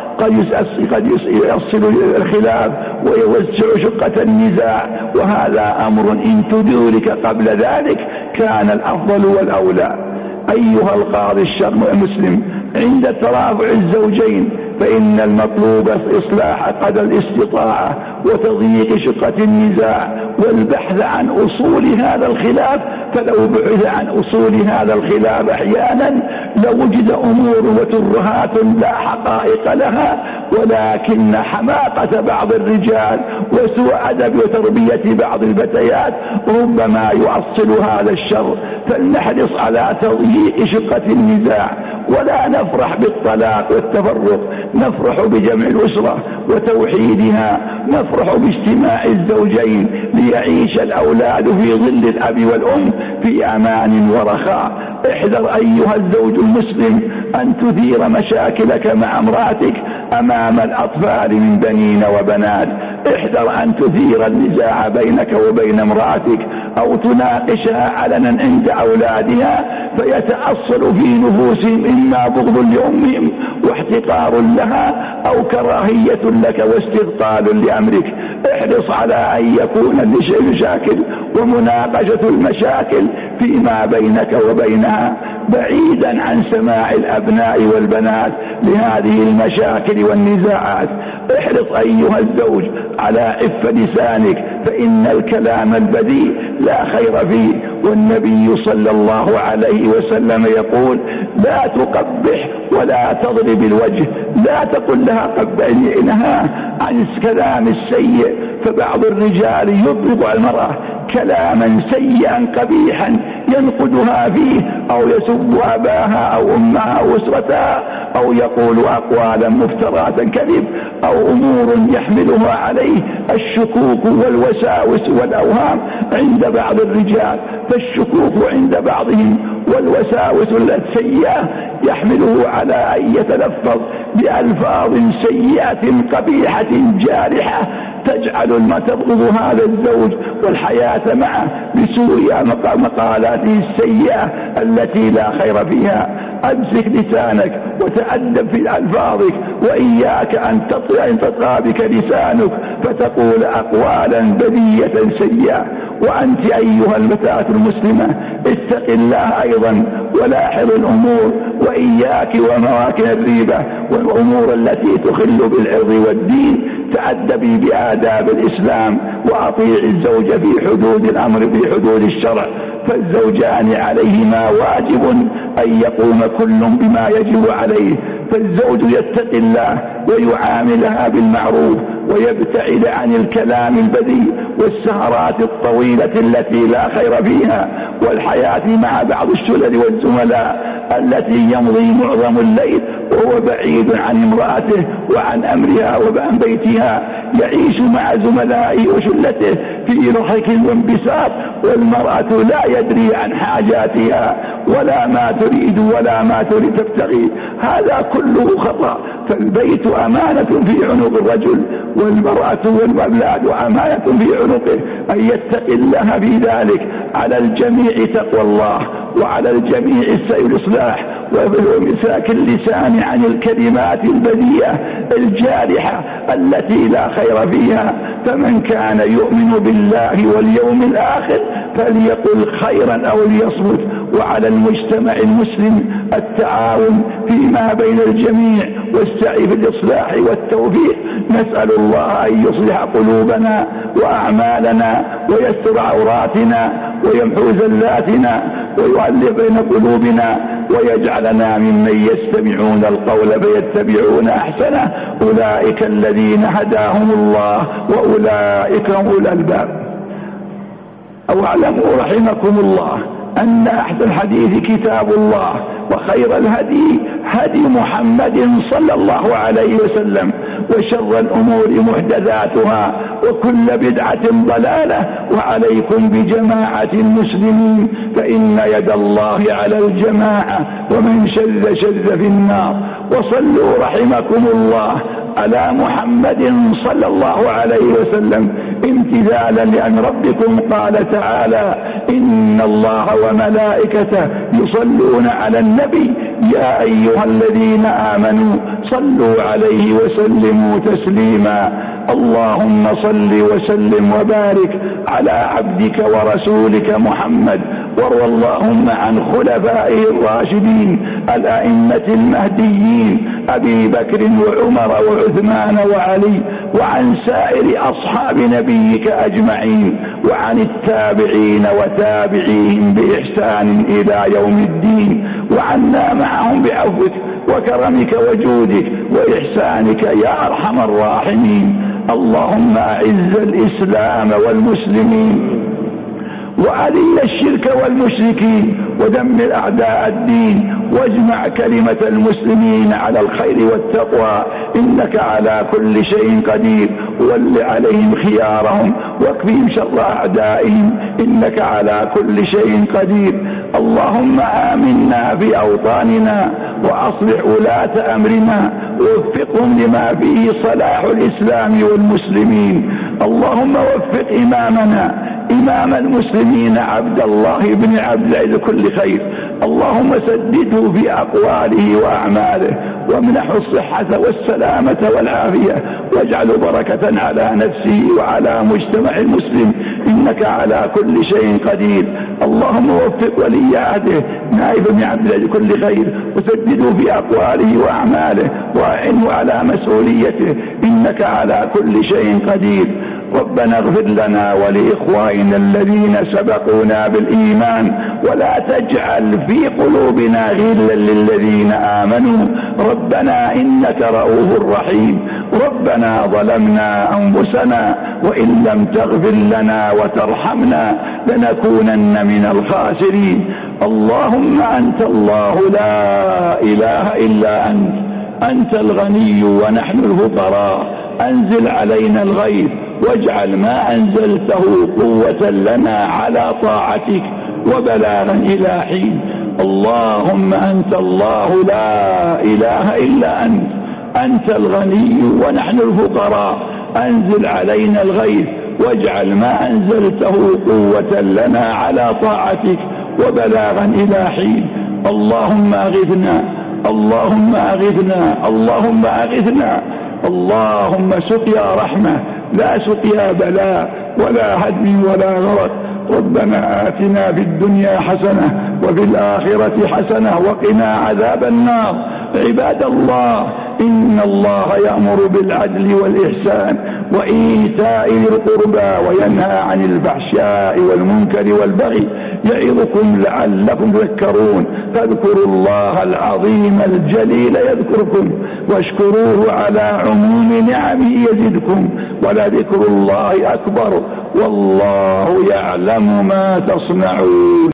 قد يصل الخلاف ويوسع شقة النزاع، وهذا أمر إن تدرك قبل ذلك كان الأفضل والأولى. أيها القاضي المسلم عند ترافع الزوجين فإن المطلوب إصلاح قدر الاستطاعة وتضييق شقة النزاع والبحث عن أصول هذا الخلاف، فلو بحث عن أصول هذا الخلاف أحيانا لوجد أمور وترهات لا حقائق لها، ولكن حماقة بعض الرجال وسوء أدب وتربية بعض الفتيات ربما يؤصل هذا الشر. فلنحرص على تضييق شقة النزاع ولا نفرح بالطلاق والتفرق، نفرح بجمع الأسرة وتوحيدها، نفرح باجتماع الزوجين ليعيش الأولاد في ظل الأب والأم في أمان ورخاء. احذر أيها الزوج المسلم أن تثير مشاكلك مع امرأتك أمام الأطفال من بنين وبنات. احذر أن تثير النزاع بينك وبين امرأتك أو تناقشها علنا عند أولادها فيتأصل في نفوسهم إما بغض لأمهم واحتقار لها أو كراهية لك واستثقال لأمرك. احرص على أن يكون المشاكل ومناقشة المشاكل فيما بينك وبينها بعيدا عن سماع الأبناء والبنات لهذه المشاكل والنزاعات. احرص أيها الزوج على عف لسانك فإن الكلام البذيء لا خير فيه، والنبي صلى الله عليه وسلم يقول لا تقبح ولا تضرب الوجه، لا تقل لها قبحني، انها عن الكلام السيء، فبعض الرجال يطلق المرأة كلاما سيئا قبيحا ينقدها فيه أو يسب أباها أو أمها أو أسرتها أو يقول أقوالا مفترات كذب أو أمور يحملها عليه الشكوك والوساوس والأوهام عند بعض الرجال. فالشكوك عند بعضهم والوساوس السيئة يحمله على أن يتلفظ بألفاظ سيئة قبيحة جارحة تجعل ما تبغض هذا الزوج والحياة معه بسوء مقالاته السيئة التي لا خير فيها. أمسك لسانك وتأدب في ألفاظك، وإياك أن تطغى بك لسانك فتقول أقوالا بذيئة سيئة. وأنت أيها الفتاة المسلمة اتق الله أيضا ولاحظ الأمور، وإياك ومواكن الريبة والأمور التي تخل بالعرض والدين. تأدبي بآداب الإسلام وأطيع الزوج في حدود الأمر في حدود الشرع، فالزوجان عليهما واجب أن يقوم كل بما يجب عليه. فالزوج يتقي الله ويعاملها بالمعروف ويبتعد عن الكلام البذيء والسهرات الطويلة التي لا خير فيها، والحياة مع بعض الشلل والزملاء التي يمضي معظم الليل وهو بعيد عن امرأته وعن أمرها وعن بيتها، يعيش مع زملائه وشلته في ضحك وانبساط، والمرأة لا يدري عن حاجاتها ولا ما تريد ولا ما تريد تبتغي. هذا كله خطأ. فالبيت أمانة في عنق الرجل، والمرأة والأولاد أمانة في عنقه، أن يتقي الله في ذلك. على الجميع تقوى الله، وعلى الجميع السعي الإصلاح وإمساك اللسان عن الكلمات البذيئة الجارحة التي لا خير فيها. فمن كان يؤمن بالله واليوم الآخر فليقل خيرا أو ليصمت. وعلى المجتمع المسلم التعاون فيما بين الجميع والسعي في الإصلاح والتوفيق. نسأل الله أن يصلح قلوبنا وأعمالنا ويستر عوراتنا ويمحو زلاتنا ويؤلف بين قلوبنا ويجعلنا ممن يستمعون القول فيتبعون أحسنه. أولئك الذين هداهم الله وأولئك هم أولو الألباب. أو اعلموا رحمكم الله أن أحسن الحديث كتاب الله، وخير الهدي هدي محمد صلى الله عليه وسلم، وشر الأمور محدثاتها وكل بدعة ضلالة. وعليكم بجماعة المسلمين فإن يد الله على الجماعة، ومن شذ شذ في النار. وصلوا رحمكم الله على محمد صلى الله عليه وسلم امتثالا لأن ربكم قال تعالى: إن الله وملائكته يصلون على النبي يا أيها الذين آمنوا صلوا عليه وسلموا تسليما. اللهم صل وسلم وبارك على عبدك ورسولك محمد، وارض اللهم عن خلفائه الراشدين الأئمة المهديين أبي بكر وعمر وعثمان وعلي، وعن سائر أصحاب نبيك أجمعين، وعن التابعين وتابعيهم بإحسان إلى يوم الدين، وعنا معهم بعفوك وكرمك وجودك وإحسانك يا أرحم الراحمين. اللهم أعز الإسلام والمسلمين، وأذل الشرك والمشركين، ودمر أعداء الدين، واجمع كلمة المسلمين على الخير والتقوى، إنك على كل شيء قدير. ول عليهم خيارهم واكفهم شر أعدائهم، إنك على كل شيء قدير. اللهم آمنا في أوطاننا، وأصلح ولاة أمرنا، ووفقهم لما فيه صلاح الإسلام والمسلمين. اللهم وفق إمامنا إمام المسلمين عبد الله بن عبد العزيز كل خير. اللهم سدده في أقواله وأعماله، وامنحه الصحة والسلامة والعافية، واجعل بركة على نفسه وعلى مجتمع المسلم، إنك على كل شيء قدير. اللهم وفق ولي عهده نائب بن عبد العزيز كل خير، وسدده في أقواله وأعماله، وأعنه على مسؤوليته، إنك على كل شيء قدير. ربنا اغفر لنا ولإخواننا الذين سبقونا بالإيمان، ولا تجعل في قلوبنا غلا للذين آمنوا، ربنا إنك رؤوف رحيم. ربنا ظلمنا أنفسنا، وإن لم تغفر لنا وترحمنا لنكونن من الخاسرين. اللهم أنت الله لا إله إلا أنت، أنت الغني ونحن الفقراء، أنزل علينا الغيث، واجعل ما أنزلته قوة لنا على طاعتك وبلاغا إلى حين. اللهم أنت الله لا إله إلا أنت، أنت الغني ونحن الفقراء، أنزل علينا الغيث، واجعل ما أنزلته قوة لنا على طاعتك وبلاغا إلى حين. اللهم أغثنا، اللهم أغثنا، اللهم أغثنا. اللهم سقيا رحمة لا سقيا بلاء ولا هدم ولا غرق. ربنا آتنا في الدنيا حسنة وفي الآخرة حسنة وقنا عذاب النار. عباد الله، إن الله يأمر بالعدل والإحسان وإيتاء ذي القربى، وينهى عن الفحشاء والمنكر والبغي، يعظكم لعلكم تذكرون. فاذكروا الله العظيم الجليل يذكركم، واشكروه على عموم نعمه يزدكم، ولذكر الله أكبر والله يعلم ما تصنعون.